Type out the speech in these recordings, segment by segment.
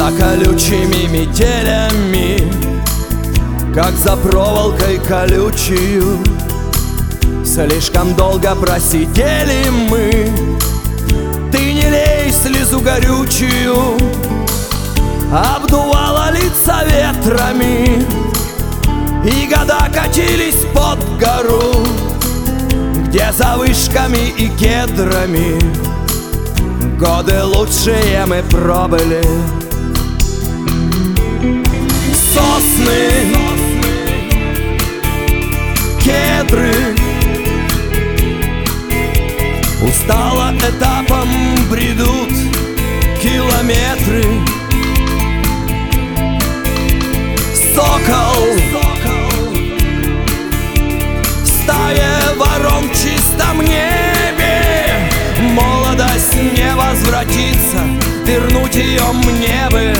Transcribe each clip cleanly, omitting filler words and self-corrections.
За колючими метелями, как за проволокой колючую, слишком долго просидели мы. Ты не лей слезу горючую, обдувала лица ветрами, и года катились под гору, где за вышками и кедрами годы лучшие мы пробыли. Сосны, кедры, устало этапом бредут километры. Сокол в стае ворон в чистом небе. Молодость не возвратится, вернуть ее мне бы.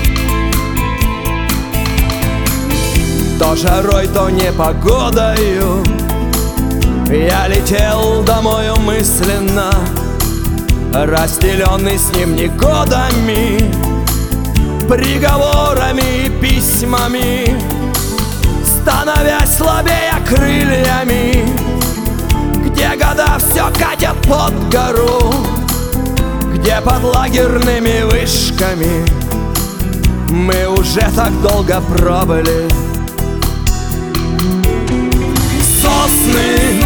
То жарой, то непогодою я летел домой мысленно, разделенный с ним не годами, приговорами и письмами, становясь слабее крыльями, где года все катят под гору, где под лагерными вышками мы уже так долго пробыли. Сосны,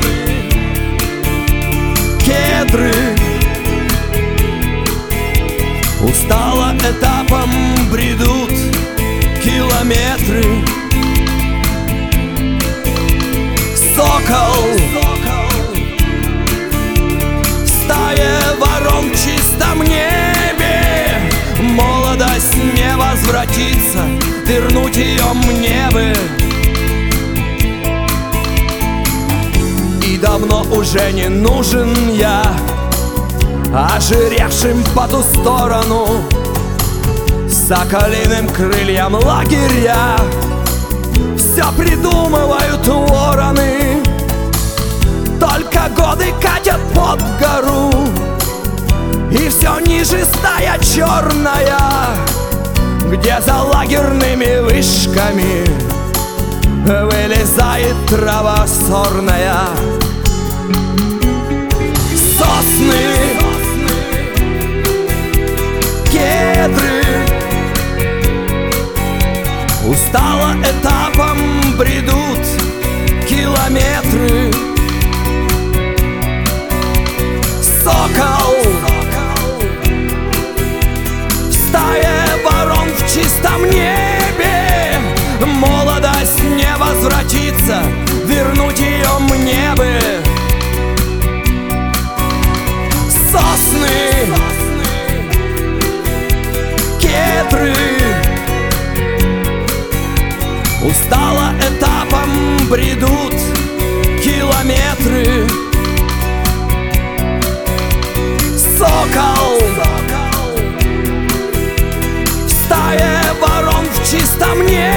кедры, устало этапом бредут километры. Сокол в стае ворон в чистом небе. Молодость не возвратится, вернуть ее мне бы. И давно уже не нужен я ожиревшим по ту сторону соколиным крыльям лагеря. Все придумывают вороны, только годы катят под гору, и все ниже стая черная, где за лагерными вышками вылезает трава сорная. Сосны, кедры, устало этапом бредут километры. Сокол в стае ворон в чистом небе. Молодость не возвратится, вернуть ее мне бы. Сосны, кедры, устало этапом бредут километры. Сокол в стае ворон в чистом небе.